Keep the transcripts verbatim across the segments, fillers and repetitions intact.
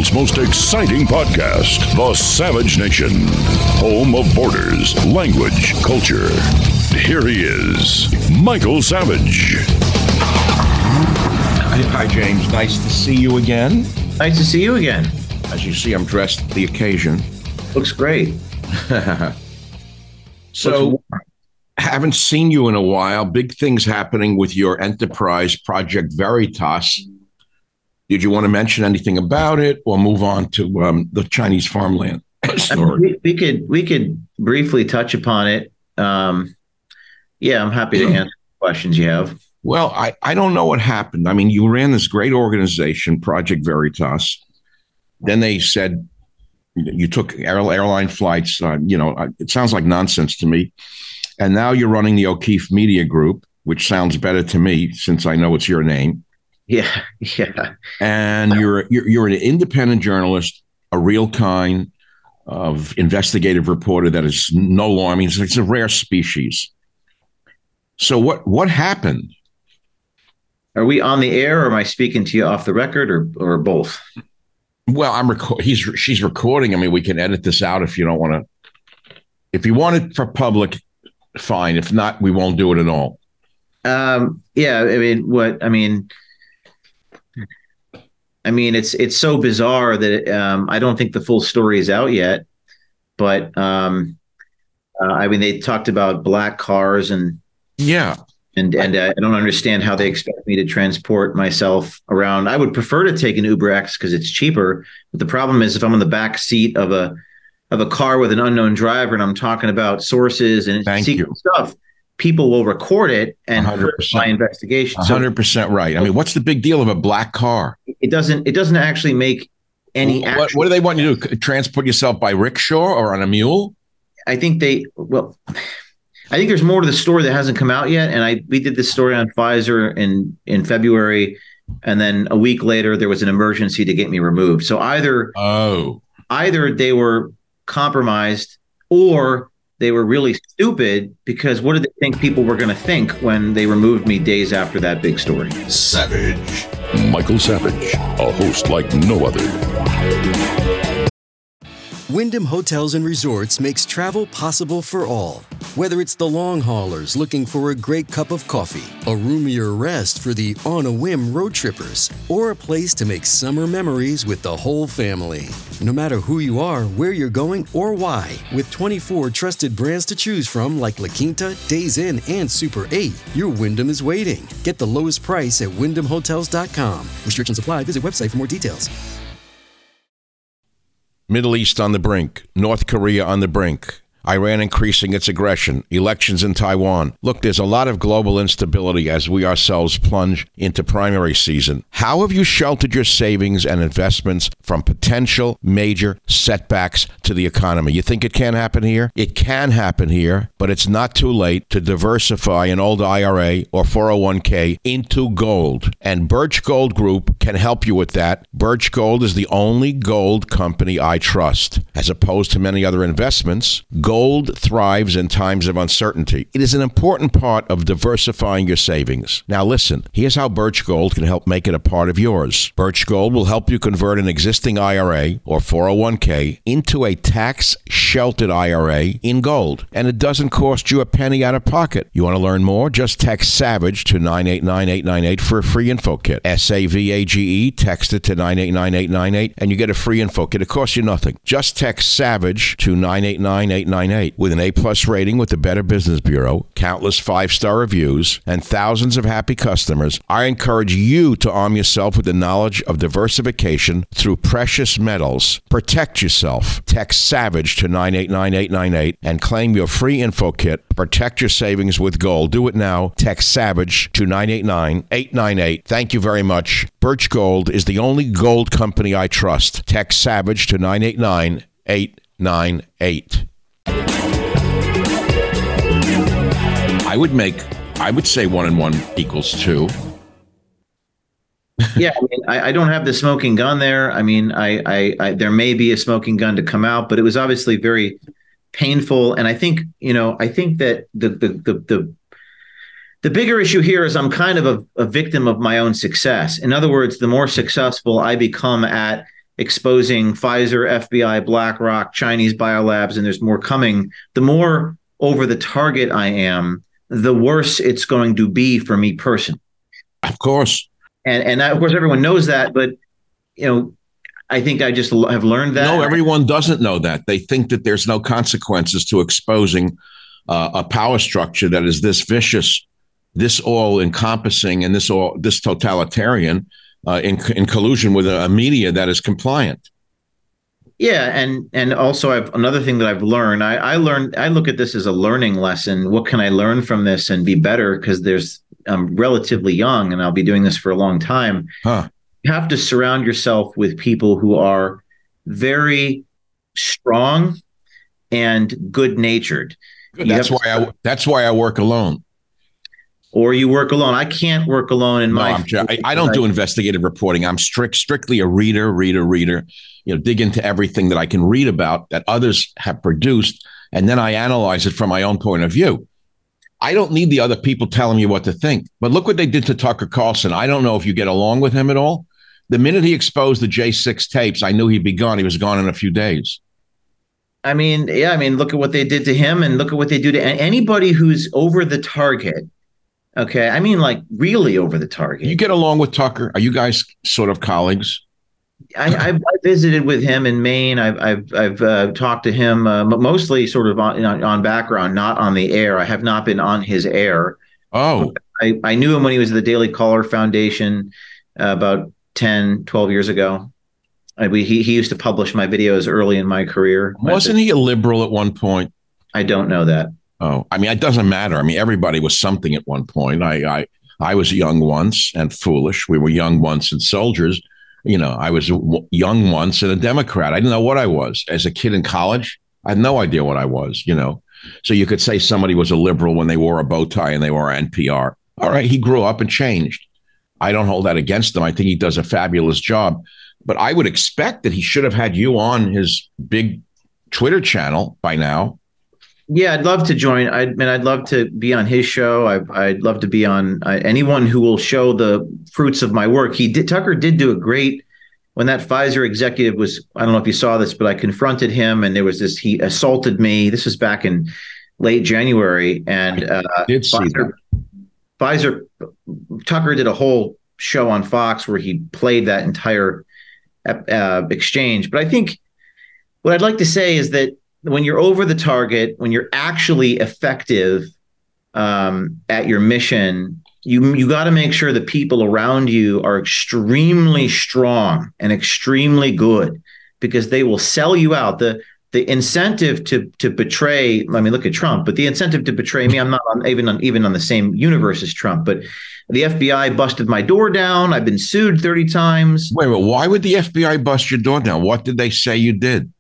world's most exciting podcast, The Savage Nation, home of borders, language, culture. Here he is, Michael Savage. Hi, hi, James. Nice to see you again. Nice to see you again. As you see, I'm dressed for the occasion. Looks great. So, haven't seen you in a while. Big things happening with your enterprise, Project Veritas. Did you want to mention anything about it, or move on to um, the Chinese farmland story? I mean, we, we could we could briefly touch upon it. Um, yeah, I'm happy to answer questions you have. Well, I, I don't know what happened. I mean, you ran this great organization, Project Veritas. Then they said you took air, airline flights. Uh, you know, it sounds like nonsense to me. And now you're running the O'Keefe Media Group, which sounds better to me since I know it's your name. Yeah, yeah. And you're you're, you're an independent journalist, a real kind of investigative reporter that is no longer, I mean, it's, it's a rare species. So what what happened? Are we on the air, or am I speaking to you off the record, or or both? Well, I'm record. He's she's recording. I mean, we can edit this out if you don't want to. If you want it for public, fine. If not, we won't do it at all. Um, yeah, I mean, what I mean. I mean, it's it's so bizarre that um, I don't think the full story is out yet. But um, uh, I mean, they talked about black cars and yeah, and and uh, I don't understand how they expect me to transport myself around. I would prefer to take an Uber X because it's cheaper. But the problem is, if I'm in the back seat of a of a car with an unknown driver and I'm talking about sources and Thank secret you. stuff, people will record it and hurt my investigation. one hundred percent right. I mean, what's the big deal of a black car? It doesn't. It doesn't actually make any. What, what do they want you to do? Transport yourself by rickshaw or on a mule? I think they. Well, I think there's more to the story that hasn't come out yet. And I we did this story on Pfizer in in February, and then a week later there was an emergency to get me removed. So either oh, either they were compromised or they were really stupid, because what did they think people were going to think when they removed me days after that big story? Savage. Michael Savage, a host like no other. Wyndham Hotels and Resorts makes travel possible for all. Whether it's the long haulers looking for a great cup of coffee, a roomier rest for the on-a-whim road trippers, or a place to make summer memories with the whole family. No matter who you are, where you're going, or why, with twenty-four trusted brands to choose from like La Quinta, Days Inn, and Super eight, your Wyndham is waiting. Get the lowest price at wyndham hotels dot com. Restrictions apply. Visit website for more details. Middle East on the brink, North Korea on the brink, Iran increasing its aggression, elections in Taiwan. Look, there's a lot of global instability as we ourselves plunge into primary season. How have you sheltered your savings and investments from potential major setbacks to the economy? You think it can happen here? It can happen here, but it's not too late to diversify an old I R A or four oh one k into gold. And Birch Gold Group can help you with that. Birch Gold is the only gold company I trust. As opposed to many other investments, gold thrives in times of uncertainty. It is an important part of diversifying your savings. Now listen, here's how Birch Gold can help make it a part of yours. Birch Gold will help you convert an existing I R A or four oh one k into a tax-sheltered I R A in gold, and it doesn't cost you a penny out of pocket. You want to learn more? Just text SAVAGE to nine eight nine eight nine eight for a free info kit. S A V A G E, text it to nine eight nine eight nine eight, and you get a free info kit. It costs you nothing. Just text SAVAGE to nine eight nine eight nine eight. With an A-plus rating with the Better Business Bureau, countless five-star reviews, and thousands of happy customers, I encourage you to arm yourself with the knowledge of diversification through precious metals. Protect yourself. Text SAVAGE to nine eight nine eight nine eight and claim your free info kit. Protect your savings with gold. Do it now. Text SAVAGE to nine eight nine eight nine eight. Thank you very much. Birch Gold is the only gold company I trust. Text SAVAGE to nine eight nine eight nine eight. I would make, I would say one and one equals two. Yeah, I, mean, I, I don't have the smoking gun there. I mean, I, I, I, there may be a smoking gun to come out, but it was obviously very painful. And I think, you know, I think that the the the the, the bigger issue here is I'm kind of a, a victim of my own success. In other words, the more successful I become at exposing Pfizer, F B I, BlackRock, Chinese biolabs, and there's more coming, the more over the target I am, the worse it's going to be for me personally. Of course. And and of course, everyone knows that, but, you know, I think I just have learned that. No, everyone doesn't know that. They think that there's no consequences to exposing uh, a power structure that is this vicious, this all encompassing, and this all this totalitarian uh, in in collusion with a, a media that is compliant. Yeah, and and also I've another thing that I've learned. I, I learned I look at this as a learning lesson. What can I learn from this and be better? Because there's I'm relatively young and I'll be doing this for a long time. Huh. You have to surround yourself with people who are very strong and good-natured. That's why I that's why I work alone. Or you work alone. I can't work alone in no, my. I'm, I, I don't do investigative reporting. I'm strict, strictly a reader, reader, reader. You know, dig into everything that I can read about that others have produced, and then I analyze it from my own point of view. I don't need the other people telling me what to think. But look what they did to Tucker Carlson. I don't know if you get along with him at all. The minute he exposed the J six tapes, I knew he'd be gone. He was gone in a few days. I mean, yeah, I mean, look at what they did to him and look at what they do to anybody who's over the target. Okay. I mean, like really over the target. You get along with Tucker? Are you guys sort of colleagues? I, I've I visited with him in Maine. I've I've I've uh, talked to him, uh, mostly sort of on, on background, not on the air. I have not been on his air. Oh, I, I knew him when he was at the Daily Caller Foundation uh, about ten, twelve years ago. I, we, he he used to publish my videos early in my career. Wasn't he a liberal at one point? I don't know that. Oh, I mean, it doesn't matter. I mean, everybody was something at one point. I I I was young once and foolish. We were young once and soldiers. You know, I was young once and a Democrat. I didn't know what I was. As a kid in college, I had no idea what I was, you know. So you could say somebody was a liberal when they wore a bow tie and they wore N P R. All right, he grew up and changed. I don't hold that against him. I think he does a fabulous job. But I would expect that he should have had you on his big Twitter channel by now. Yeah, I'd love to join. I mean, I'd love to be on his show. I, I'd love to be on uh, anyone who will show the fruits of my work. He did. Tucker did do a great when that Pfizer executive was. I don't know if you saw this, but I confronted him, and there was this. He assaulted me. This was back in late January, and uh, I did see Pfizer, that. Pfizer. Tucker did a whole show on Fox where he played that entire uh, exchange. But I think what I'd like to say is that when you're over the target, when you're actually effective um, at your mission, you you got to make sure the people around you are extremely strong and extremely good, because they will sell you out. The the incentive to to betray, I mean, look at Trump, but the incentive to betray me, I'm not on, even on even on the same universe as Trump, but the F B I busted my door down. I've been sued thirty times. Wait, wait, why would the F B I bust your door down? What did they say you did?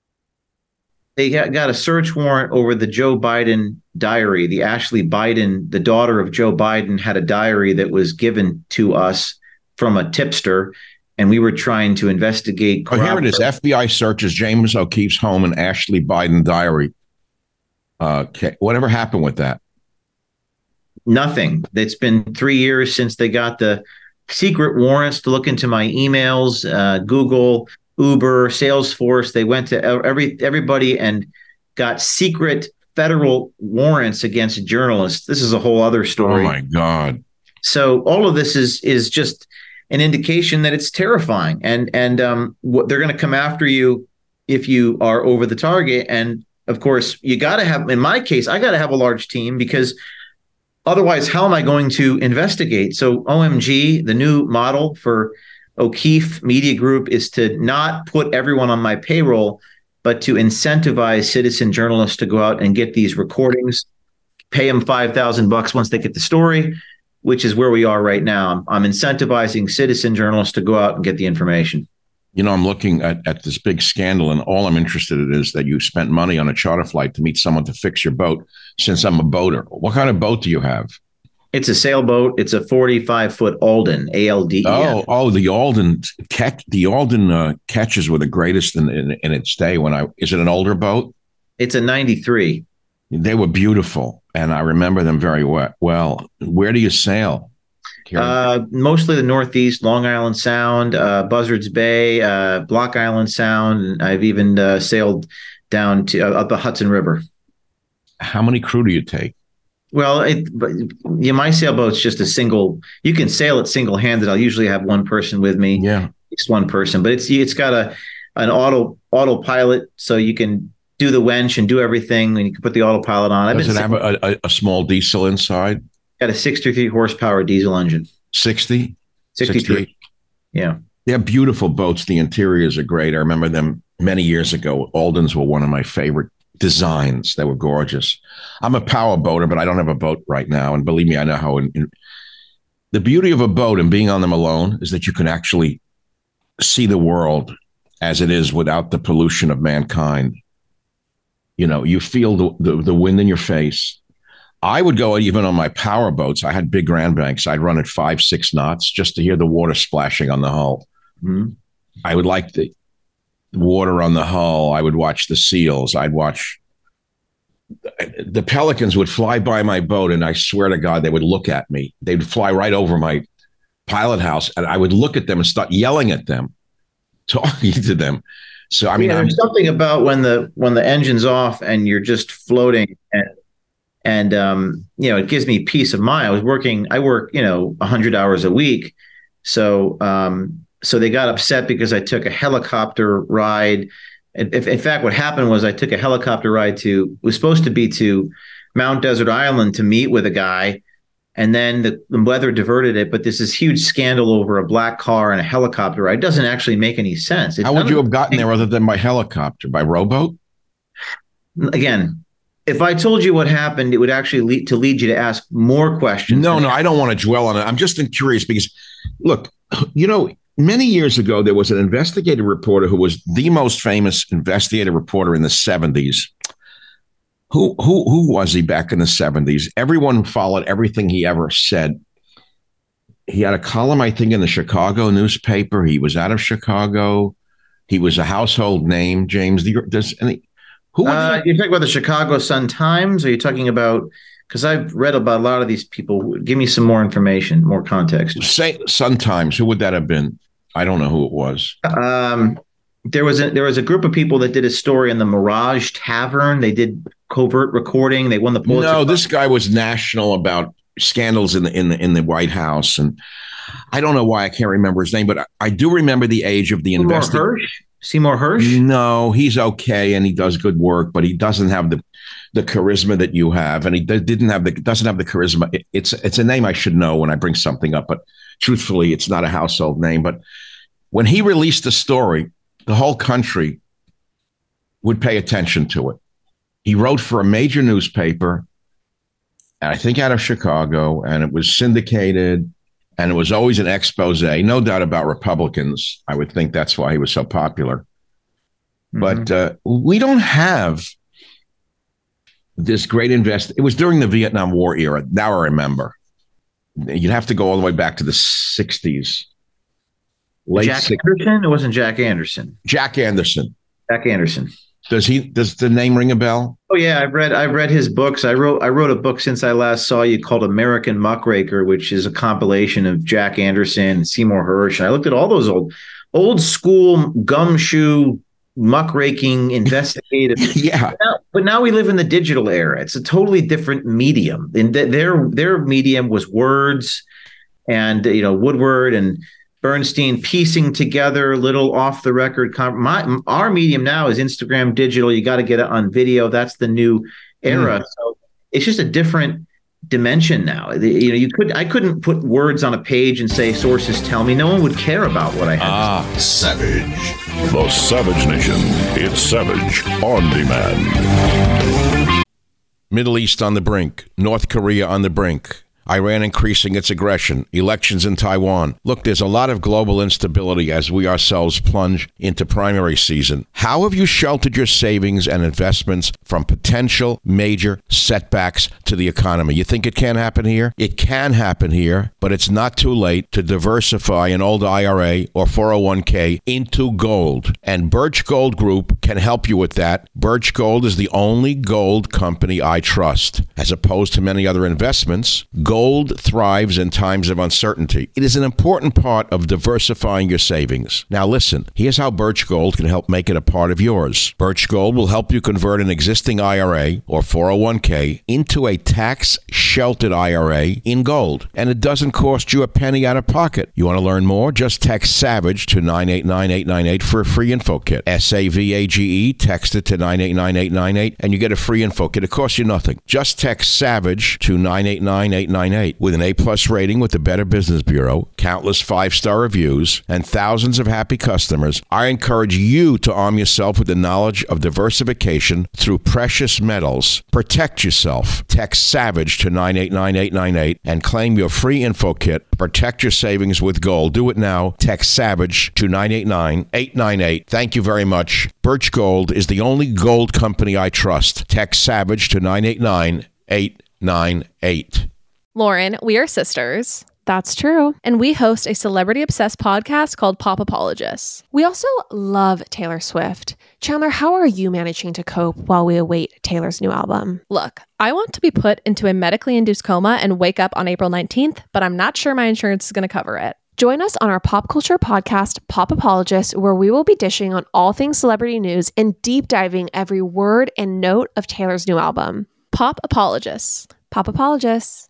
They got a search warrant over the Joe Biden diary. The Ashley Biden, the daughter of Joe Biden, had a diary that was given to us from a tipster, and we were trying to investigate. Oh, here it is. F B I searches James O'Keefe's home and Ashley Biden diary. Uh, okay. Whatever happened with that? Nothing. It's been three years since they got the secret warrants to look into my emails, uh, Google, Uber, Salesforce. They went to every everybody and got secret federal warrants against journalists. This is a whole other story. Oh my God. So all of this is is just an indication that it's terrifying, and and um, what they're going to come after you if you are over the target. And of course, you got to have. In my case, I got to have a large team, because otherwise, how am I going to investigate? So O M G, the new model for O'Keefe Media Group, is to not put everyone on my payroll, but to incentivize citizen journalists to go out and get these recordings, pay them five thousand bucks once they get the story, which is where we are right now. I'm, I'm incentivizing citizen journalists to go out and get the information. You know, I'm looking at, at this big scandal, and all I'm interested in is that you spent money on a charter flight to meet someone to fix your boat, since I'm a boater. What kind of boat do you have? It's a sailboat. It's a forty-five foot Alden, A L D E N. Oh, oh, the Alden catch, the Alden uh, catches were the greatest in, in in its day. When I is it an older boat? It's a ninety-three. They were beautiful, and I remember them very well. Well, where do you sail? Uh, mostly the Northeast, Long Island Sound, uh, Buzzards Bay, uh, Block Island Sound. And I've even uh, sailed down to uh, up the Hudson River. How many crew do you take? Well, it, but, yeah, my sailboat's just a single. You can sail it single-handed. I'll usually have one person with me. Yeah, it's one person, but it's it's got a an auto autopilot, so you can do the winch and do everything, and you can put the autopilot on. I've Does it been have a, a, a small diesel inside? Got a sixty-three horsepower diesel engine. sixty? sixty-three. Yeah. They're beautiful boats. The interiors are great. I remember them many years ago. Aldens were one of my favorite designs. They were gorgeous. I'm a power boater, but I don't have a boat right now. And believe me, I know how. In, in, the beauty of a boat and being on them alone is that you can actually see the world as it is without the pollution of mankind. You know, you feel the, the, the wind in your face. I would go even on my power boats. I had big Grand Banks. I'd run at five, six knots just to hear the water splashing on the hull. Mm-hmm. I would like the water on the hull. I would watch the seals. I'd watch the pelicans would fly by my boat, and I swear to God, they would look at me. They'd fly right over my pilot house, and I would look at them and start yelling at them, talking to them. So I mean, yeah, there's I'm, something about when the when the engine's off and you're just floating, and and um, you know, it gives me peace of mind. I was working, I work, you know, a hundred hours a week, so um, so they got upset because I took a helicopter ride. If, in fact, what happened was I took a helicopter ride to, it was supposed to be to Mount Desert Island to meet with a guy. And then the, the weather diverted it. But there's this huge scandal over a black car and a helicopter ride. It doesn't actually make any sense. It's how would you have gotten there other than by helicopter, by rowboat? Again, if I told you what happened, it would actually lead to lead you to ask more questions. No, no, I don't want to dwell on it. I'm just curious because, look, you know, many years ago, there was an investigative reporter who was the most famous investigative reporter in the seventies. Who, who, who was he back in the seventies? Everyone followed everything he ever said. He had a column, I think, in the Chicago newspaper. He was out of Chicago. He was a household name, James. Does any, who uh, you're talking about the Chicago Sun-Times? Or are you talking about, because I've read about a lot of these people. Give me some more information, more context. Say Sun-Times. Who would that have been? I don't know who it was. Um, there was a there was a group of people that did a story in the Mirage Tavern. They did covert recording. They won the Pulitzer. No, this guy was national about scandals in the in the in the White House, and I don't know why I can't remember his name, but I, I do remember the age of the investigation. Seymour Hersh? No, he's okay and he does good work, but he doesn't have the the charisma that you have, and he didn't have the doesn't have the charisma. It, it's it's a name I should know when I bring something up, but truthfully, it's not a household name. But when he released the story, the whole country would pay attention to it. He wrote for a major newspaper, I think out of Chicago, and it was syndicated, and it was always an expose, no doubt about Republicans. I would think that's why he was so popular. Mm-hmm. But uh, we don't have this great invest. It was during the Vietnam War era. Now I remember. You'd have to go all the way back to the sixties. Late Jack sixties. Anderson? It wasn't Jack Anderson. Jack Anderson. Jack Anderson. Does he? Does the name ring a bell? Oh yeah, I've read. I've read his books. I wrote. I wrote a book since I last saw you called American Muckraker, which is a compilation of Jack Anderson, Seymour Hersh. And I looked at all those old, old school gumshoe muckraking investigative. Yeah. But now, but now we live in the digital era. It's a totally different medium. And th- their their medium was words, and you know Woodward and Bernstein piecing together little off the record. Com- my, our medium now is Instagram digital. You got to get it on video. That's the new era. Mm. So it's just a different dimension now. The, you know, you could I couldn't put words on a page and say sources tell me. No one would care about what I had. Ah, Savage. The Savage Nation. It's Savage on demand. Middle East on the brink. North Korea on the brink. Iran increasing its aggression, elections in Taiwan. Look, there's a lot of global instability as we ourselves plunge into primary season. How have you sheltered your savings and investments from potential major setbacks to the economy? You think it can happen here? It can happen here, but it's not too late to diversify an old I R A or four oh one k into gold. And Birch Gold Group can help you with that. Birch Gold is the only gold company I trust. As opposed to many other investments, gold Gold thrives in times of uncertainty. It is an important part of diversifying your savings. Now listen, here's how Birch Gold can help make it a part of yours. Birch Gold will help you convert an existing I R A or four oh one k into a tax-sheltered I R A in gold, and it doesn't cost you a penny out of pocket. You want to learn more? Just text SAVAGE to nine eight nine eight nine eight for a free info kit. S A V A G E, text it to nine eight nine eight nine eight, and you get a free info kit. It costs you nothing. Just text SAVAGE to nine eight nine eight nine eight. With an A-plus rating with the Better Business Bureau, countless five-star reviews, and thousands of happy customers, I encourage you to arm yourself with the knowledge of diversification through precious metals. Protect yourself. Text SAVAGE to nine eight nine eight nine eight and claim your free info kit. Protect your savings with gold. Do it now. Text SAVAGE to nine eight nine eight nine eight. Thank you very much. Birch Gold is the only gold company I trust. Text SAVAGE to nine eight nine eight nine eight. Lauren, we are sisters. That's true. And we host a celebrity-obsessed podcast called Pop Apologists. We also love Taylor Swift. Chandler, how are you managing to cope while we await Taylor's new album? Look, I want to be put into a medically induced coma and wake up on April nineteenth, but I'm not sure my insurance is going to cover it. Join us on our pop culture podcast, Pop Apologists, where we will be dishing on all things celebrity news and deep diving every word and note of Taylor's new album. Pop Apologists. Pop Apologists.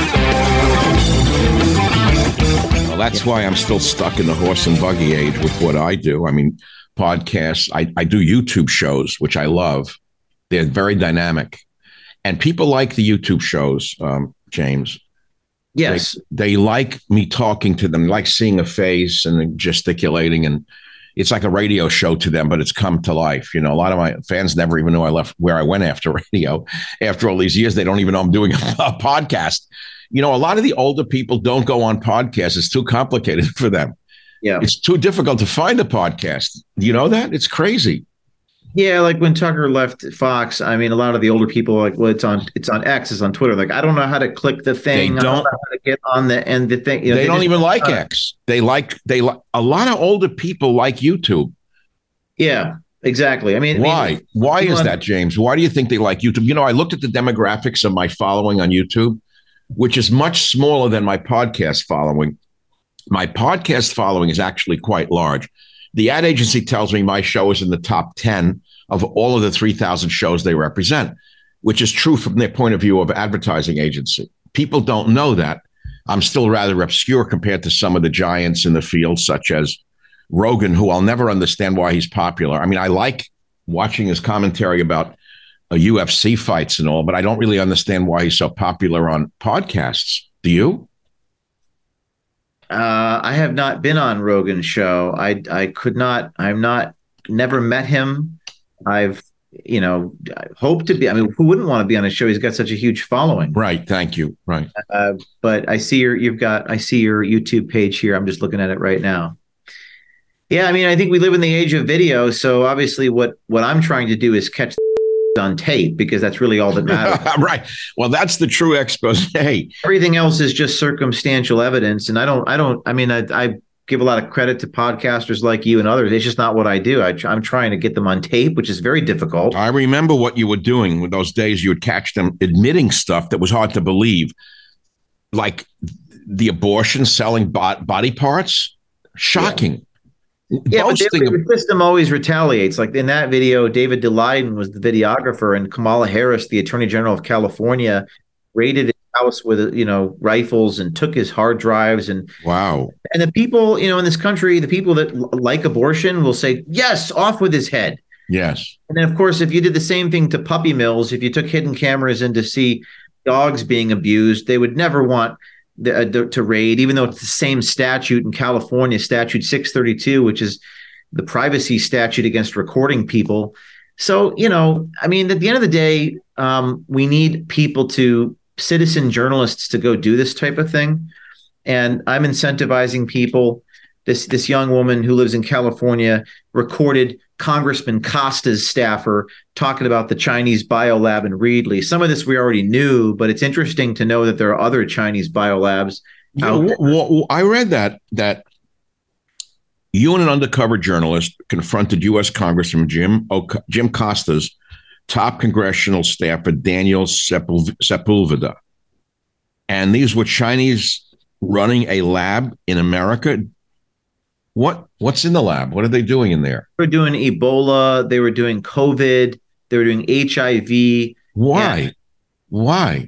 Well, that's why I'm still stuck in the horse and buggy age with what I do. I mean, podcasts, I, I do YouTube shows, which I love. They're very dynamic. And people like the YouTube shows, um, James. Yes. They, they like me talking to them, like seeing a face and gesticulating, and it's like a radio show to them, but it's come to life. You know, a lot of my fans never even knew I left where I went after radio. After all these years, they don't even know I'm doing a, a podcast. You know, a lot of the older people don't go on podcasts. It's too complicated for them. Yeah. It's too difficult to find a podcast. Do you know that? It's crazy. Yeah, like when Tucker left Fox, I mean, a lot of the older people are like, well, it's on it's on X, it's on Twitter. Like, I don't know how to click the thing. They I don't, don't know how to get on the and the thing. You know, they, they don't just, even like uh, X. They like they like a lot of older people like YouTube. Yeah, exactly. I mean, why? I mean, why is on, that, James? Why do you think they like YouTube? You know, I looked at the demographics of my following on YouTube, which is much smaller than my podcast following. My podcast following is actually quite large. The ad agency tells me my show is in the top ten of all of the three thousand shows they represent, which is true from their point of view of advertising agency. People don't know that. I'm still rather obscure compared to some of the giants in the field, such as Rogan, who I'll never understand why he's popular. I mean, I like watching his commentary about uh, U F C fights and all, but I don't really understand why he's so popular on podcasts. Do you? Uh, I have not been on Rogan's show. I I could not. I'm not. Never met him. I've, you know, I hope to be. I mean, who wouldn't want to be on a show? He's got such a huge following. Right. Thank you. Right. Uh, but I see your. You've got. I see your YouTube page here. I'm just looking at it right now. Yeah, I mean, I think we live in the age of video. So obviously, what what I'm trying to do is catch on tape, because that's really all that matters. Right. Well, that's the true expose. Everything else is just circumstantial evidence. And I don't, I don't, I mean, I, I give a lot of credit to podcasters like you and others. It's just not what I do. I, I'm trying to get them on tape, which is very difficult. I remember what you were doing with those days. You would catch them admitting stuff that was hard to believe, like the abortion, selling bot, body parts. Shocking. Yeah. Yeah, but they, the system always retaliates. Like in that video, David Daleiden was the videographer, and Kamala Harris, the Attorney General of California, raided his house with, you know, rifles and took his hard drives. And wow. And the people, you know, in this country, the people that l- like abortion will say, yes, off with his head. Yes. And then, of course, if you did the same thing to puppy mills, if you took hidden cameras in to see dogs being abused, they would never want The, uh, the, to raid, even though it's the same statute in California, statute six thirty-two, which is the privacy statute against recording people. So, you know, I mean, at the end of the day, um, we need people to, citizen journalists, to go do this type of thing. And I'm incentivizing people. This, this young woman who lives in California recorded Congressman Costa's staffer talking about the Chinese biolab in Reedley. Some of this we already knew, but it's interesting to know that there are other Chinese biolabs. Yeah, w- w- I read that that you and an undercover journalist confronted U S Congressman Jim o- Jim Costa's top congressional staffer, Daniel Sepul- Sepulveda. And these were Chinese running a lab in America. What what's in the lab? What are they doing in there? They were doing Ebola. They were doing COVID. They were doing H I V. Why? Yeah. Why?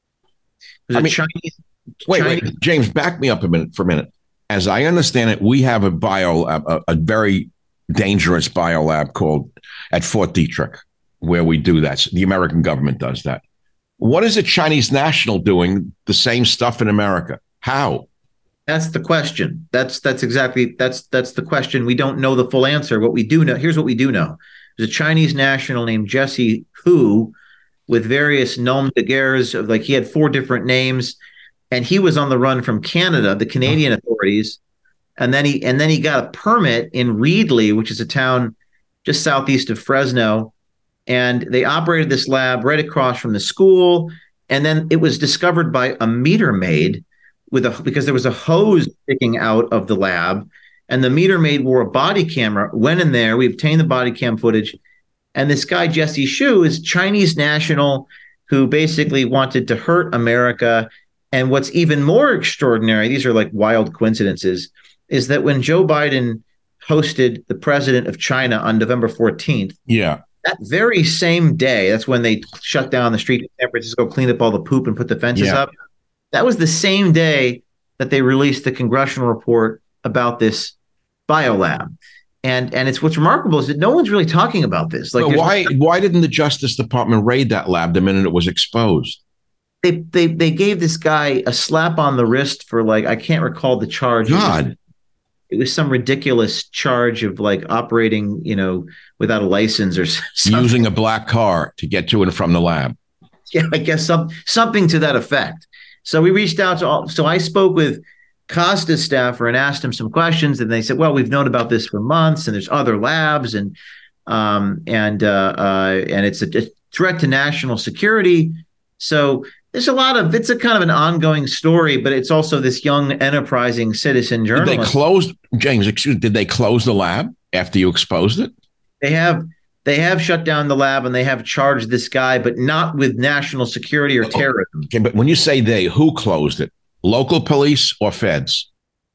I mean, Chinese, wait, Chinese, wait, James, back me up a minute for a minute. As I understand it, we have a bio lab, a, a very dangerous bio lab called at Fort Detrick, where we do that. The American government does that. What is a Chinese national doing the same stuff in America? How? That's the question. That's that's exactly that's that's the question. We don't know the full answer. What we do know, here's what we do know. There's a Chinese national named Jesse Hu with various nom de guerres of like he had four different names, and he was on the run from Canada, the Canadian authorities, and then he and then he got a permit in Reedley, which is a town just southeast of Fresno, and they operated this lab right across from the school, and then it was discovered by a meter maid with a because there was a hose sticking out of the lab, and the meter maid wore a body camera, went in there, we obtained the body cam footage, and this guy Jesse Hu is Chinese national who basically wanted to hurt America. And what's even more extraordinary, these are like wild coincidences, is that when Joe Biden hosted the president of China on November fourteenth, yeah, that very same day, that's when they shut down the street in San Francisco, cleaned up all the poop and put the fences yeah. up. That was the same day that they released the congressional report about this biolab. And and it's what's remarkable is that no one's really talking about this. Like, well, why no- why didn't the Justice Department raid that lab the minute it was exposed? They they they gave this guy a slap on the wrist for like, I can't recall the charge. God. It was, it was some ridiculous charge of like operating, you know, without a license or something. Using a black car to get to and from the lab. Yeah, I guess some something to that effect. So we reached out to all. So I spoke with Costa's staffer and asked him some questions, and they said, "Well, we've known about this for months, and there's other labs, and um, and uh, uh, and it's a, a threat to national security." So there's a lot of it's a kind of an ongoing story, but it's also this young, enterprising citizen journalist. Did they close, James? Excuse, did they close the lab after you exposed it? They have. They have shut down the lab and they have charged this guy, but not with national security or terrorism. Okay, but when you say they, who closed it? Local police or feds?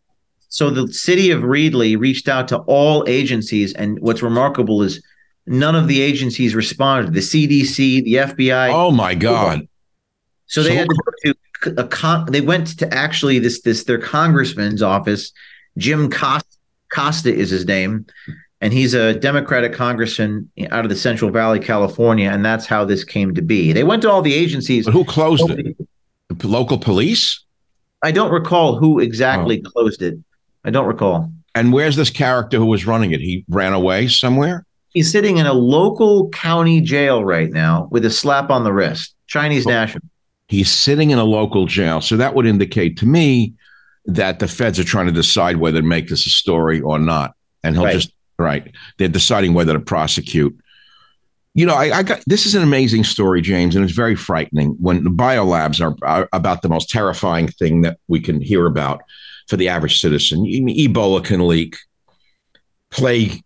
So the city of Reedley reached out to all agencies, and what's remarkable is none of the agencies responded. The C D C, the F B I. Oh my God! So they so, had to go to a con. They went to actually this this their congressman's office. Jim Costa, Costa is his name. And he's a Democratic congressman out of the Central Valley, California, and that's how this came to be. They went to all the agencies. But who closed it? The local police? I don't recall who exactly oh. closed it. I don't recall. And where's this character who was running it? He ran away somewhere? He's sitting in a local county jail right now with a slap on the wrist. Chinese oh. national. He's sitting in a local jail. So that would indicate to me that the feds are trying to decide whether to make this a story or not. And he'll right. just Right. They're deciding whether to prosecute. You know, I, I got this is an amazing story, James, and it's very frightening when the biolabs are, are about the most terrifying thing that we can hear about for the average citizen. Ebola can leak. Plague,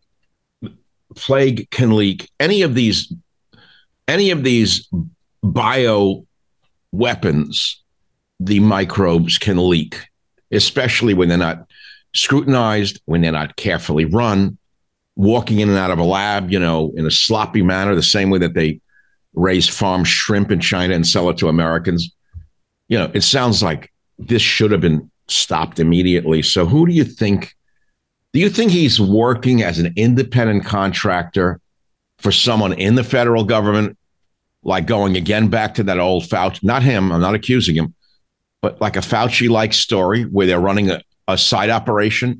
plague can leak. Any of these, any of these bio weapons, the microbes can leak, especially when they're not scrutinized, when they're not carefully run. Walking in and out of a lab, you know, in a sloppy manner, the same way that they raise farm shrimp in China and sell it to Americans. You know, it sounds like this should have been stopped immediately. So who do you think, do you think he's working as an independent contractor for someone in the federal government, like going again back to that old Fauci, not him, I'm not accusing him, but like a Fauci-like story where they're running a, a side operation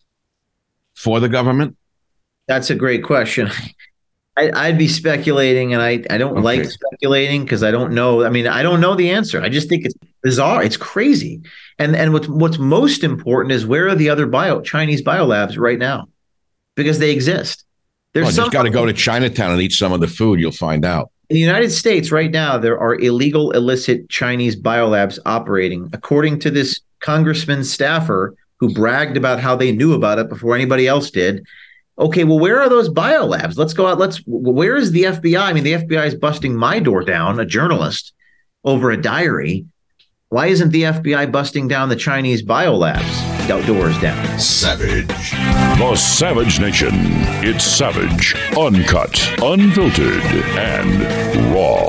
for the government? That's a great question. I, I'd be speculating, and I, I don't okay. like speculating because I don't know. I mean, I don't know the answer. I just think it's bizarre. It's crazy. And and what's what's most important is where are the other bio Chinese biolabs right now? Because they exist. There's well, some just got to go to Chinatown and eat some of the food. You'll find out. In the United States right now, there are illegal, illicit Chinese biolabs operating, according to this congressman staffer who bragged about how they knew about it before anybody else did. Okay, well, where are those biolabs? Let's go out. Let's. Where is the F B I? I mean, the F B I is busting my door down, a journalist, over a diary. Why isn't the F B I busting down the Chinese biolabs outdoors down? Savage. The Savage Nation. It's savage, uncut, unfiltered, and raw.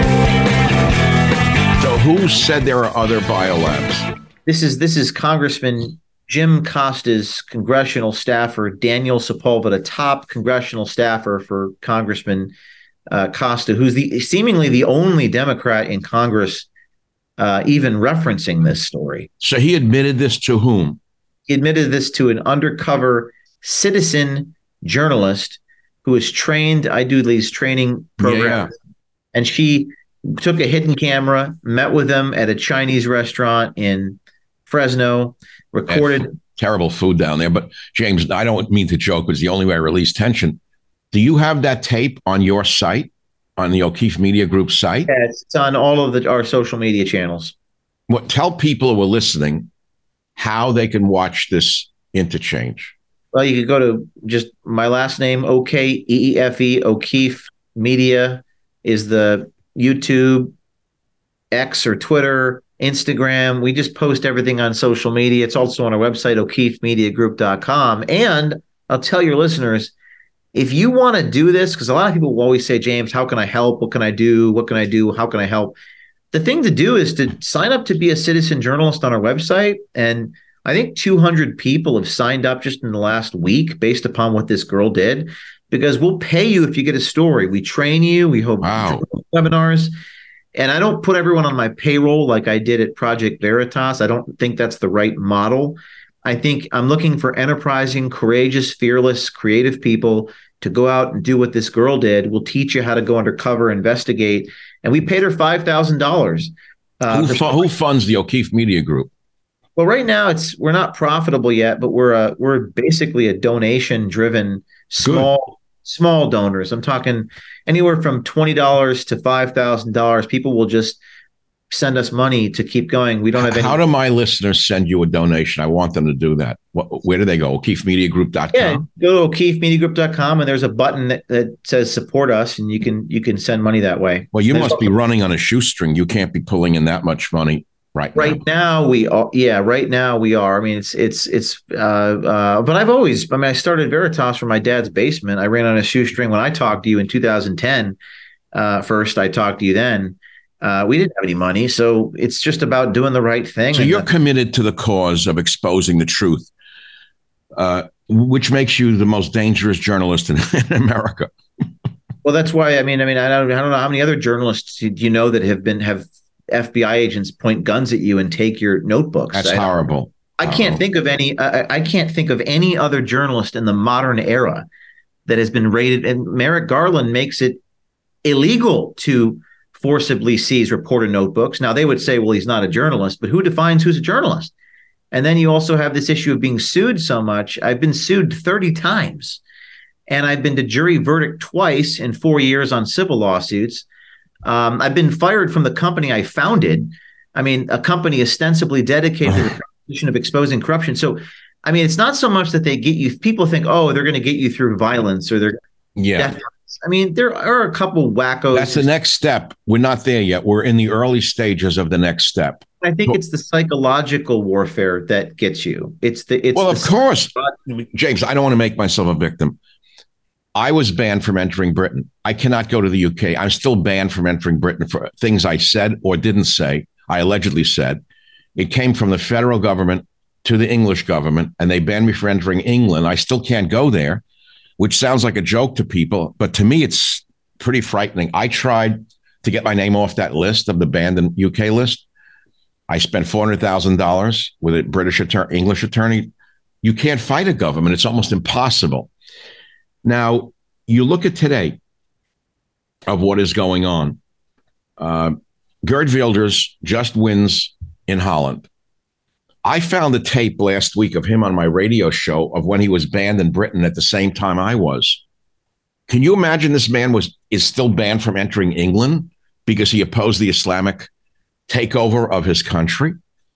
So who said there are other biolabs? This is this is Congressman Jim Costa's congressional staffer, Daniel Sepulveda, a top congressional staffer for Congressman uh, Costa, who's the seemingly the only Democrat in Congress uh, even referencing this story. So he admitted this to whom? He admitted this to an undercover citizen journalist who is trained. I do these training programs, yeah. And she took a hidden camera, met with them at a Chinese restaurant in Fresno, recorded. F- terrible food down there. But James, I don't mean to joke, but it's the only way I release tension. Do you have that tape on your site, on the O'Keefe Media Group site? Yes, it's on all of the, our social media channels. What, tell people who are listening how they can watch this interchange. Well, you could go to just my last name, O K E E F E, O'Keefe Media is the YouTube, X or Twitter, Instagram. We just post everything on social media. It's also on our website, O'Keefe Media Group dot com. And I'll tell your listeners, if you want to do this, because a lot of people will always say, James, how can I help? What can I do? What can I do? How can I help? The thing to do is to sign up to be a citizen journalist on our website. And I think two hundred people have signed up just in the last week based upon what this girl did, because we'll pay you if you get a story. We train you. We hold wow. webinars. And I don't put everyone on my payroll like I did at Project Veritas. I don't think that's the right model. I think I'm looking for enterprising, courageous, fearless, creative people to go out and do what this girl did. We'll teach you how to go undercover, investigate. And we paid her five thousand dollars. Uh, who, fu- who funds the O'Keefe Media Group? Well, right now it's we're not profitable yet, but we're a, we're basically a donation-driven small Good. small donors. I'm talking anywhere from twenty dollars to five thousand dollars. People will just send us money to keep going. We don't have any. How do my listeners send you a donation? I want them to do that. What, where do they go? O'Keefe Media Group dot com? Yeah, go to O'Keefe Media Group dot com and there's a button that, that says support us, and you can you can send money that way. Well, you there's must be running on a shoestring. You can't be pulling in that much money right now. Right now we are. Yeah, right now we are. I mean, it's it's it's. Uh, uh, but I've always. I mean, I started Veritas from my dad's basement. I ran on a shoestring when I talked to you in two thousand ten. Uh, first, I talked to you then. Uh, we didn't have any money, so it's just about doing the right thing. So you're the- committed to the cause of exposing the truth, uh, which makes you the most dangerous journalist in, in America. Well, that's why. I mean, I mean, I don't, I don't know how many other journalists do you know that have been have F B I agents point guns at you and take your notebooks. That's I, horrible. I horrible. can't think of any. I, I can't think of any other journalist in the modern era that has been rated. And Merrick Garland makes it illegal to forcibly seize reporter notebooks. Now, they would say, well, he's not a journalist, but who defines who's a journalist? And then you also have this issue of being sued so much. I've been sued thirty times, and I've been to jury verdict twice in four years on civil lawsuits. Um, I've been fired from the company I founded. I mean, a company ostensibly dedicated to the proposition of exposing corruption. So, I mean, it's not so much that they get you. People think, oh, they're going to get you through violence or they're yeah. death. I mean, there are a couple wackos. That's the next step. We're not there yet. We're in the early stages of the next step. I think it's the psychological warfare that gets you. It's the it's well, the of course, James. I don't want to make myself a victim. I was banned from entering Britain. I cannot go to the U K. I'm still banned from entering Britain for things I said or didn't say. I allegedly said. It came from the federal government to the English government, and they banned me from entering England. I still can't go there, which sounds like a joke to people, but to me, it's pretty frightening. I tried to get my name off that list of the banned in U K list. I spent four hundred thousand dollars with a British attorney, English attorney. You can't fight a government. It's almost impossible. Now, you look at today of what is going on. Uh, Geert Wilders just wins in Holland. I found the tape last week of him on my radio show of when he was banned in Britain at the same time I was. Can you imagine this man was is still banned from entering England because he opposed the Islamic takeover of his country?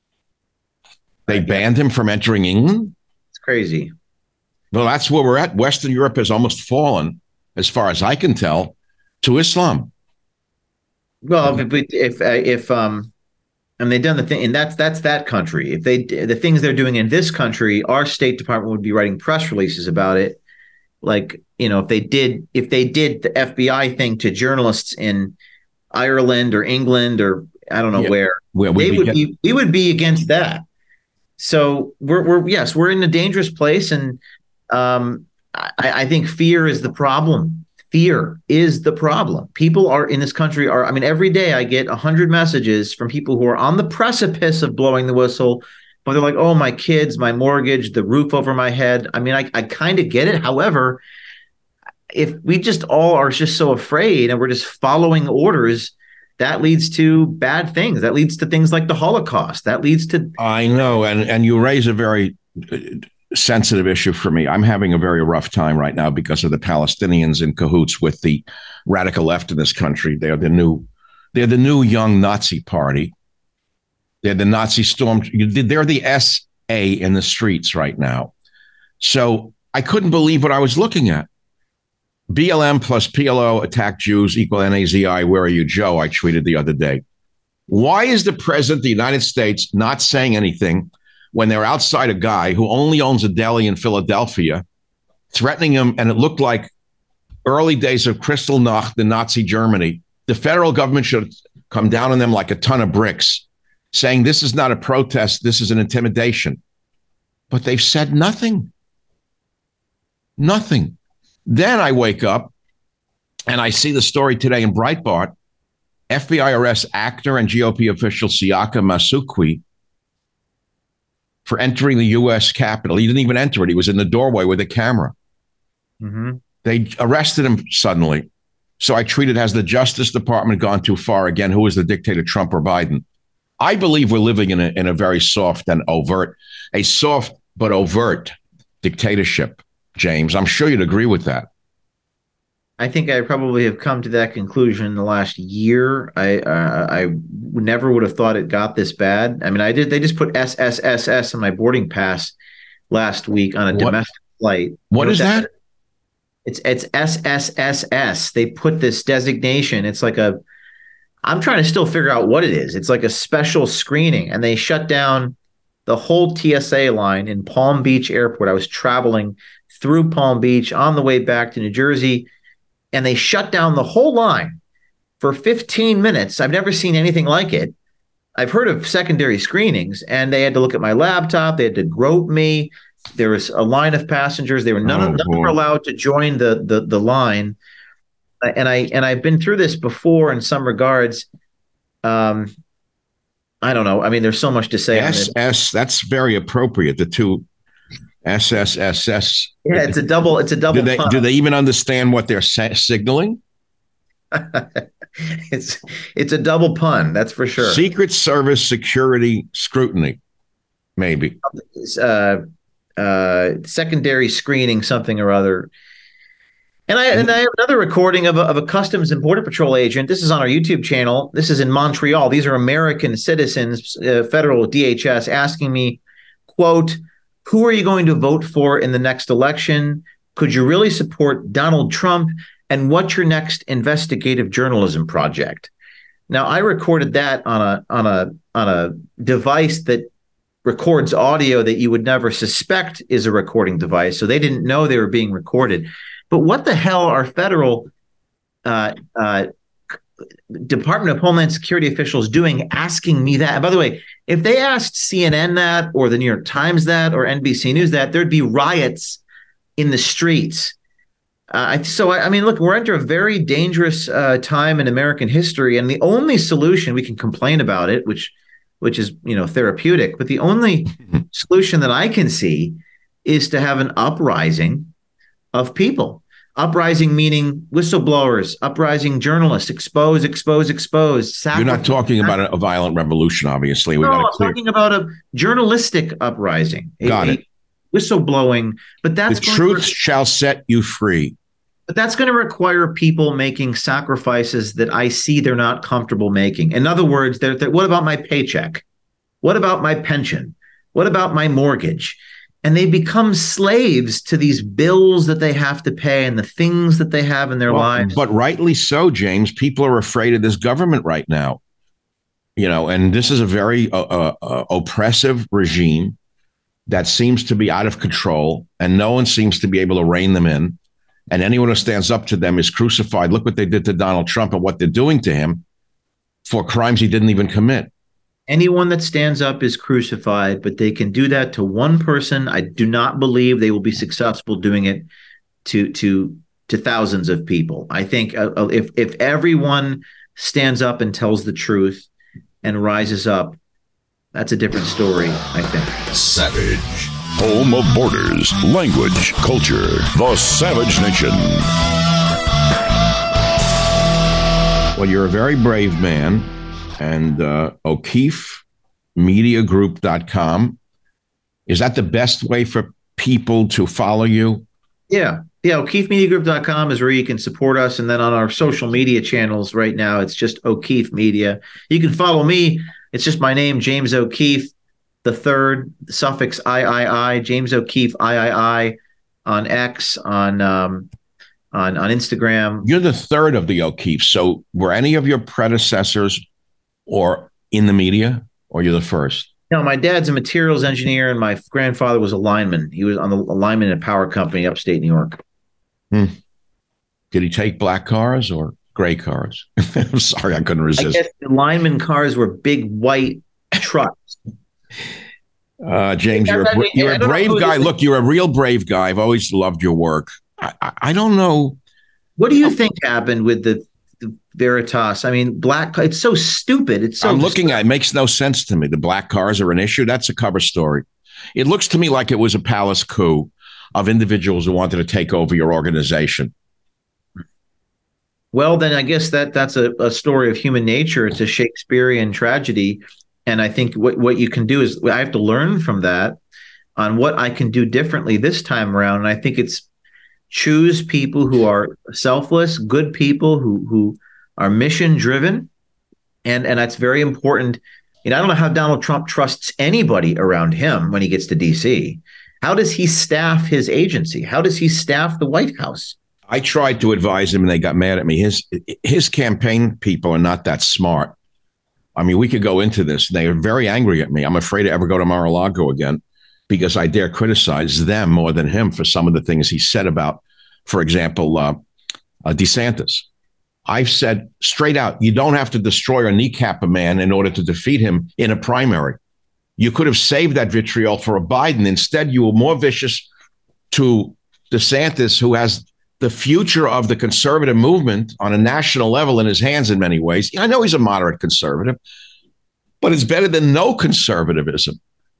They banned him from entering England? It's crazy. Well, that's where we're at. Western Europe has almost fallen, as far as I can tell, to Islam. Well, if if, if um, and they've done the thing, and that's that's that country. If they the things they're doing in this country, our State Department would be writing press releases about it. Like, you know, if they did if they did the F B I thing to journalists in Ireland or England or I don't know yeah. where, well, they be would get- be we would be against that. So we're we're yes, we're in a dangerous place, and um, I, I think fear is the problem. Fear is the problem. People are in this country are. I mean, every day I get a hundred messages from people who are on the precipice of blowing the whistle, but they're like, "Oh, my kids, my mortgage, the roof over my head." I mean, I I kind of get it. However, if we just all are just so afraid and we're just following orders, that leads to bad things. That leads to things like the Holocaust. That leads to. I know. And, and you raise a very sensitive issue for me. I'm having a very rough time right now because of the Palestinians in cahoots with the radical left in this country. They're the new, they're the new young Nazi party. They're the Nazi storm. They're the S A in the streets right now. So I couldn't believe what I was looking at. B L M plus P L O attack Jews equal N A Z I. Where are you, Joe? I tweeted the other day. Why is the president of the United States not saying anything when they're outside a guy who only owns a deli in Philadelphia, threatening him? And it looked like early days of Kristallnacht in Nazi Germany. The federal government should come down on them like a ton of bricks, saying this is not a protest, this is an intimidation. But they've said nothing. Nothing. Then I wake up and I see the story today in Breitbart. F B I arrests actor and G O P official Siaka Masukwi for entering the U S Capitol. He didn't even enter it. He was in the doorway with a camera. Mm-hmm. They arrested him suddenly. So I tweeted, has the Justice Department gone too far again? Who is the dictator, Trump or Biden? I believe we're living in a, in a very soft and overt, a soft but overt dictatorship. James, I'm sure you'd agree with that. I think I probably have come to that conclusion in the last year. I uh, I never would have thought it got this bad. I mean, I did. They just put S S S S on my boarding pass last week on a what? domestic flight. What you know is that? that? It's it's S S S S. They put this designation. It's like a. I'm trying to still figure out what it is. It's like a special screening, and they shut down the whole T S A line in Palm Beach Airport. I was traveling through Palm Beach on the way back to New Jersey, and they shut down the whole line for fifteen minutes. I've never seen anything like it. I've heard of secondary screenings, and they had to look at my laptop. They had to grope me. There was a line of passengers. They were none, oh, none were allowed to join the, the the line. And I and I've been through this before in some regards. Um, I don't know. I mean, there's so much to say. S S, that's very appropriate. The two S S S S. Yeah, it's a double. It's a double. Do they, do they even understand what they're sa- signaling? it's it's a double pun. That's for sure. Secret Service security scrutiny, maybe. Uh, uh, secondary screening, something or other. And I and I have another recording of a, of a Customs and Border Patrol agent. This is on our YouTube channel. This is in Montreal. These are American citizens, uh, federal D H S, asking me, quote, who are you going to vote for in the next election? Could you really support Donald Trump? And what's your next investigative journalism project? Now, I recorded that on a on a on a device that records audio that you would never suspect is a recording device. So they didn't know they were being recorded. But what the hell are federal uh, uh, Department of Homeland Security officials doing asking me that? And by the way, if they asked C N N that or the New York Times that or N B C News that, there'd be riots in the streets. Uh, so, I, I mean, look, we're under a very dangerous uh, time in American history. And the only solution, we can complain about it, which which is, you know, therapeutic. But the only solution that I can see is to have an uprising of people. Uprising meaning whistleblowers, uprising journalists, expose, expose, expose. You're not talking about a, a violent revolution, obviously. We no, got I'm clear. talking about a journalistic uprising. Got a, it. A whistleblowing, but that's the truth to, shall set you free. But that's going to require people making sacrifices that I see they're not comfortable making. In other words, they're, they're, what about my paycheck? What about my pension? What about my mortgage? And they become slaves to these bills that they have to pay and the things that they have in their well, lives. But rightly so, James. People are afraid of this government right now. You know, and this is a very uh, uh, uh, oppressive regime that seems to be out of control, and no one seems to be able to rein them in. And anyone who stands up to them is crucified. Look what they did to Donald Trump and what they're doing to him for crimes he didn't even commit. Anyone that stands up is crucified, but they can do that to one person. I do not believe they will be successful doing it to to to thousands of people. I think uh, if if everyone stands up and tells the truth and rises up, that's a different story, I think. Savage. Home of borders, language, culture. The Savage Nation. Well, you're a very brave man. And uh, O'Keefe Media Group dot com. Is that the best way for people to follow you? Yeah. Yeah. O'Keefe Media Group dot com is where you can support us. And then on our social media channels right now, it's just O'Keefe Media. You can follow me. It's just my name, James O'Keefe, the third, suffix I I I, James O'Keefe I I I on X, on um, on on Instagram. You're the third of the O'Keefe. So were any of your predecessors or in the media, or you're the first? No, my dad's a materials engineer, and my grandfather was a lineman. He was on the lineman in a power company upstate New York. Hmm. Did he take black cars or gray cars? I'm sorry, I couldn't resist. I guess the lineman cars were big white trucks. Uh, James, you're a, you're a brave guy. Look, you're a real brave guy. I've always loved your work. I, I, I don't know. What do you think happened with the Veritas? I mean, black, it's so stupid. It's so I'm looking at it. It makes no sense to me. The black cars are an issue. That's a cover story. It looks to me like it was a palace coup of individuals who wanted to take over your organization. Well, then I guess that that's a, a story of human nature. It's a Shakespearean tragedy. And I think what, what you can do is I have to learn from that on what I can do differently this time around. And I think it's choose people who are selfless, good people who who are mission driven. And, and that's very important. And I don't know how Donald Trump trusts anybody around him when he gets to D C. How does he staff his agency? How does he staff the White House? I tried to advise him and they got mad at me. His his campaign people are not that smart. I mean, we could go into this. They are very angry at me. I'm afraid to ever go to Mar-a-Lago again because I dare criticize them more than him for some of the things he said about, for example, uh, uh, DeSantis. I've said straight out, you don't have to destroy or kneecap a man in order to defeat him in a primary. You could have saved that vitriol for a Biden. Instead, you were more vicious to DeSantis, who has the future of the conservative movement on a national level in his hands in many ways. I know he's a moderate conservative, but it's better than no conservatism.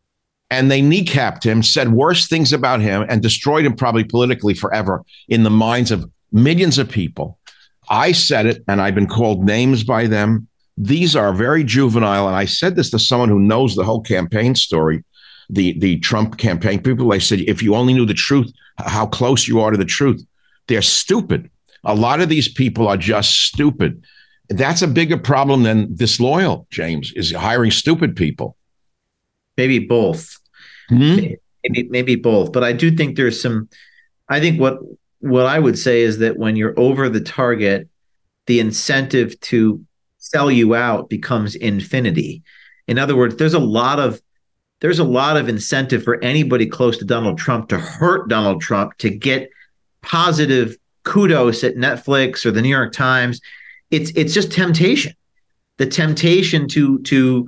And they kneecapped him, said worse things about him, and destroyed him probably politically forever in the minds of millions of people. I said it, and I've been called names by them. These are very juvenile. And I said this to someone who knows the whole campaign story, the, the Trump campaign people. I said, if you only knew the truth, how close you are to the truth. They're stupid. A lot of these people are just stupid. That's a bigger problem than disloyal, James, is hiring stupid people. Maybe both. Mm-hmm. Maybe, maybe both. But I do think there's some, I think what, what I would say is that when you're over the target, the incentive to sell you out becomes infinity. In other words, there's a lot of, there's a lot of incentive for anybody close to Donald Trump to hurt Donald Trump, to get positive kudos at Netflix or the New York Times. It's it's just temptation. The temptation to to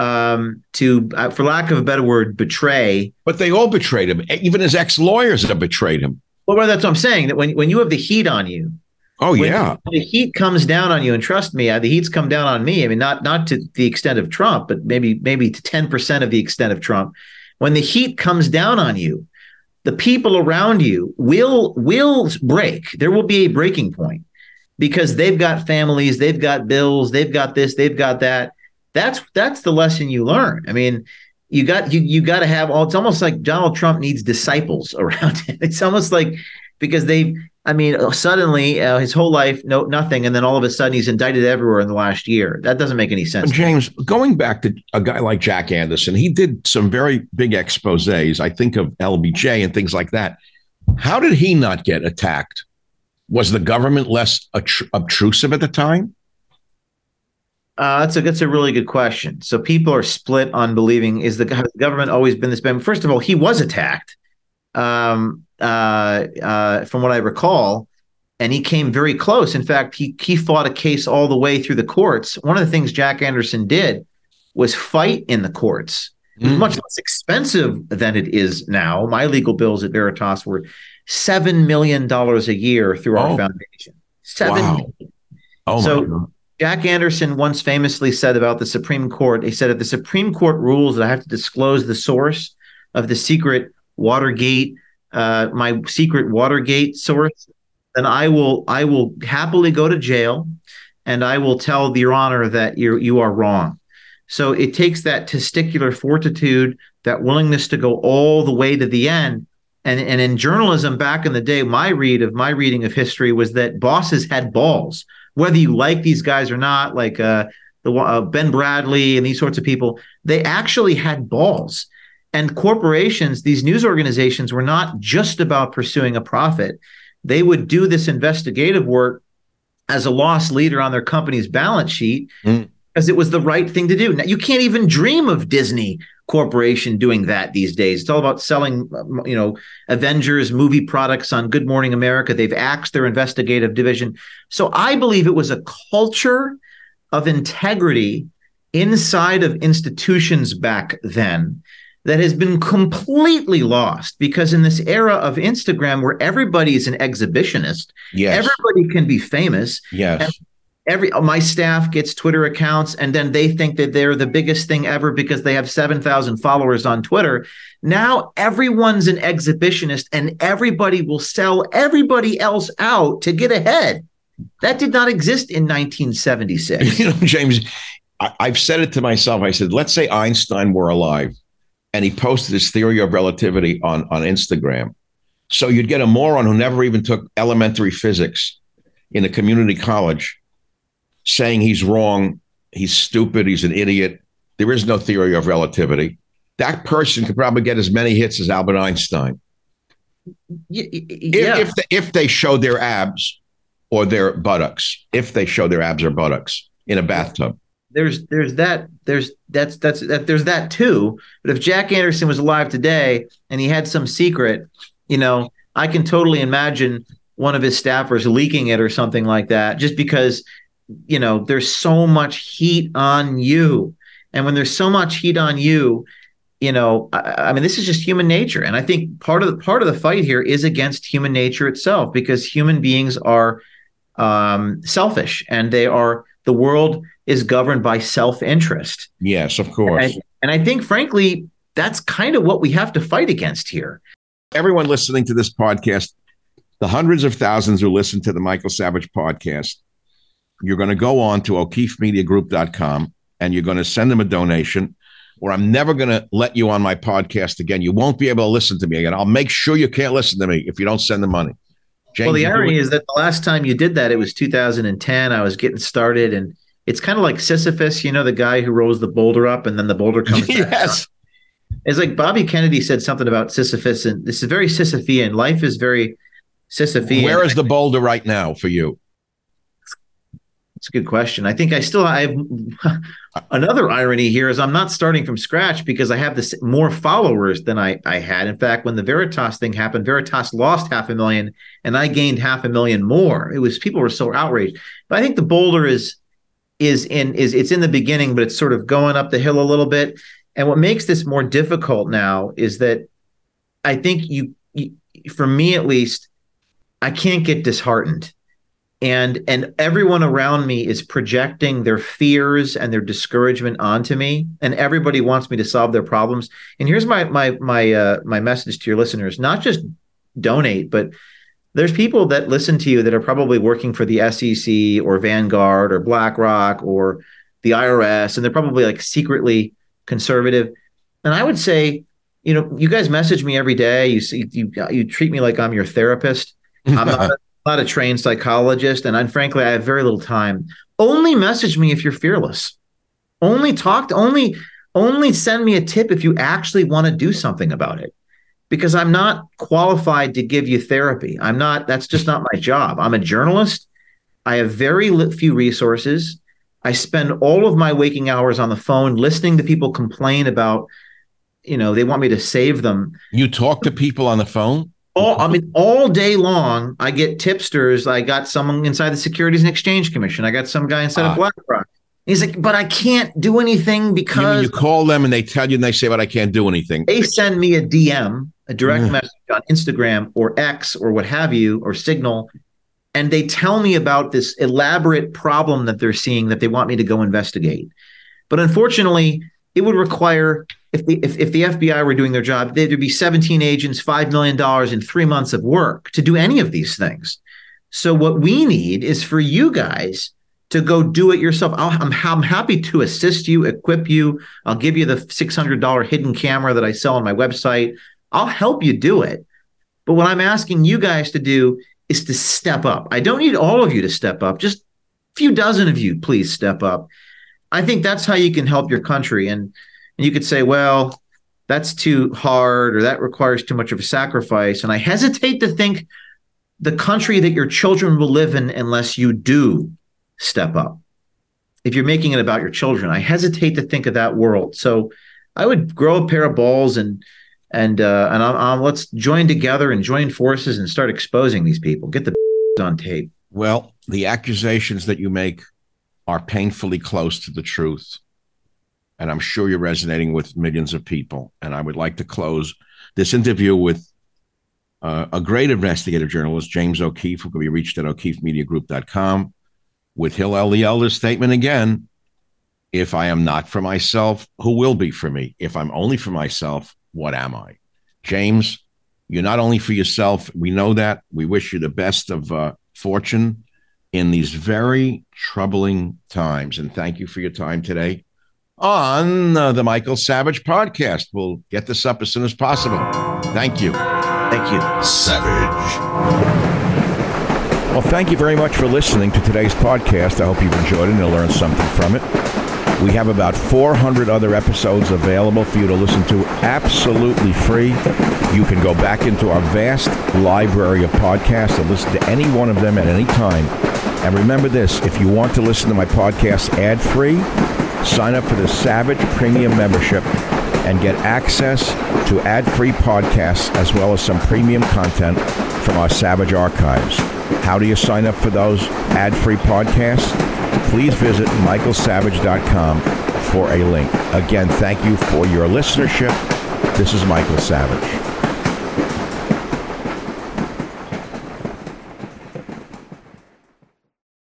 um, to uh, for lack of a better word, betray. But they all betrayed him. Even his ex-lawyers have betrayed him. Well, that's what I'm saying. That when when you have the heat on you. Oh yeah, the heat comes down on you, and trust me, the heat's come down on me. I mean, not not to the extent of Trump, but maybe maybe to ten percent of the extent of Trump. When the heat comes down on you, the people around you will will break. There will be a breaking point because they've got families, they've got bills, they've got this, they've got that. That's that's the lesson you learn. I mean, you got you you got to have all. It's almost like Donald Trump needs disciples around him. It's almost like because they. I mean, suddenly uh, his whole life, no nothing, and then all of a sudden he's indicted everywhere in the last year. That doesn't make any sense. James, going back to a guy like Jack Anderson, he did some very big exposés. I think of L B J and things like that. How did he not get attacked? Was the government less attr- obtrusive at the time? Uh, that's a that's a really good question. So people are split on believing is the, has the government always been this bad? First of all, he was attacked, um, uh, uh, from what I recall, and he came very close. In fact, he he fought a case all the way through the courts. One of the things Jack Anderson did was fight in the courts. It was mm. much less expensive than it is now. My legal bills at Veritas were seven million dollars a year through our oh. foundation. Seven. Wow. Million. Oh my so, God. Jack Anderson once famously said about the Supreme Court, he said, if the Supreme Court rules that I have to disclose the source of the secret Watergate, uh, my secret Watergate source, then I will I will happily go to jail, and I will tell Your Honor that you you are wrong. So it takes that testicular fortitude, that willingness to go all the way to the end. And, and in journalism back in the day, my read of my reading of history was that bosses had balls. Whether you like these guys or not, like uh, the uh, Ben Bradley and these sorts of people, they actually had balls. And corporations, these news organizations, were not just about pursuing a profit. They would do this investigative work as a loss leader on their company's balance sheet mm. because it was the right thing to do. Now, you can't even dream of Disney Corporation doing that these days. It's all about selling, you know, Avengers movie products on Good Morning America. They've axed their investigative division. So I believe it was a culture of integrity inside of institutions back then that has been completely lost, because in this era of Instagram where everybody is an exhibitionist, yes. everybody can be famous. Yes. Every my staff gets Twitter accounts, and then they think that they're the biggest thing ever because they have seven thousand followers on Twitter. Now everyone's an exhibitionist, and everybody will sell everybody else out to get ahead. That did not exist in nineteen seventy-six. You know, James, I, I've said it to myself. I said, let's say Einstein were alive and he posted his theory of relativity on, on Instagram. So you'd get a moron who never even took elementary physics in a community college saying he's wrong, he's stupid, he's an idiot. There is no theory of relativity. That person could probably get as many hits as Albert Einstein. Yeah. If, if, the, if they show their abs or their buttocks, if they show their abs or buttocks in a bathtub. There's there's that there's that's that's that there's that too. But if Jack Anderson was alive today and he had some secret, you know, I can totally imagine one of his staffers leaking it or something like that, just because, you know, there's so much heat on you. And when there's so much heat on you, you know, I, I mean, this is just human nature. And I think part of the part of the fight here is against human nature itself, because human beings are um, selfish, and they are the world is governed by self-interest. Yes, of course. And, and I think, frankly, that's kind of what we have to fight against here. Everyone listening to this podcast, the hundreds of thousands who listen to the Michael Savage podcast, you're going to go on to O'Keefe Media Group dot com and you're going to send them a donation, or I'm never going to let you on my podcast again. You won't be able to listen to me again. I'll make sure you can't listen to me if you don't send the money. James, well, the irony is that the last time you did that, it was two thousand ten. I was getting started, and it's kind of like Sisyphus, you know, the guy who rolls the boulder up and then the boulder comes down. Yes. It's like Bobby Kennedy said something about Sisyphus, and this is very Sisyphean. Life is very Sisyphean. Where is the boulder right now for you? It's a good question. I think I still I have another irony here is I'm not starting from scratch, because I have this more followers than I, I had. In fact, when the Veritas thing happened, Veritas lost half a million and I gained half a million more. It was people were so outraged. But I think the boulder is is in is it's in the beginning, but it's sort of going up the hill a little bit. And what makes this more difficult now is that I think you, you for me at least, I can't get disheartened. And and everyone around me is projecting their fears and their discouragement onto me, and everybody wants me to solve their problems. And here's my my my uh, my message to your listeners: not just donate, but there's people that listen to you that are probably working for the S E C or Vanguard or BlackRock or the I R S, and they're probably like secretly conservative. And I would say, you know, you guys message me every day. You see, you you treat me like I'm your therapist. I'm not. A, not a trained psychologist, and I, frankly, I have very little time. Only message me if you're fearless. Only talk to, only, only send me a tip if you actually want to do something about it, because I'm not qualified to give you therapy. I'm not, that's just not my job. I'm a journalist. I have very few resources. I spend all of my waking hours on the phone listening to people complain about, you know, they want me to save them. You talk to people on the phone? All, I mean, all day long, I get tipsters. I got someone inside the Securities and Exchange Commission. I got some guy inside uh, of BlackRock. He's like, but I can't do anything because... You, mean you call them and they tell you and they say, but I can't do anything. They send me a D M, a direct mm. message on Instagram or X or what have you, or Signal, and they tell me about this elaborate problem that they're seeing that they want me to go investigate. But unfortunately, it would require, if the, if, if the F B I were doing their job, there'd be seventeen agents, five million dollars, and three months of work to do any of these things. So what we need is for you guys to go do it yourself. I'll, I'm, I'm happy to assist you, equip you. I'll give you the six hundred dollars hidden camera that I sell on my website. I'll help you do it. But what I'm asking you guys to do is to step up. I don't need all of you to step up. Just a few dozen of you, please step up. I think that's how you can help your country. And, and you could say, well, that's too hard or that requires too much of a sacrifice. And I hesitate to think the country that your children will live in unless you do step up. If you're making it about your children, I hesitate to think of that world. So I would grow a pair of balls and and uh, and I'm, I'm, let's join together and join forces and start exposing these people. Get the on tape. Well, the accusations that you make are painfully close to the truth, and I'm sure you're resonating with millions of people. And I would like to close this interview with uh, a great investigative journalist, James O'Keefe, who can be reached at o'keefe media group dot com. With Hillel the Elder's statement again, if I am not for myself, who will be for me? If I'm only for myself, what am I? James, you're not only for yourself. We know that. We wish you the best of uh, fortune in these very troubling times. And thank you for your time today on uh, the Michael Savage podcast. We'll get this up as soon as possible. Thank you. Thank you. Savage. Well, thank you very much for listening to today's podcast. I hope you've enjoyed it and you'll learn something from it. We have about four hundred other episodes available for you to listen to absolutely free. You can go back into our vast library of podcasts and listen to any one of them at any time. And remember this, if you want to listen to my podcast ad-free, sign up for the Savage Premium membership and get access to ad-free podcasts as well as some premium content from our Savage archives. How do you sign up for those ad-free podcasts? Please visit michael savage dot com for a link. Again, thank you for your listenership. This is Michael Savage.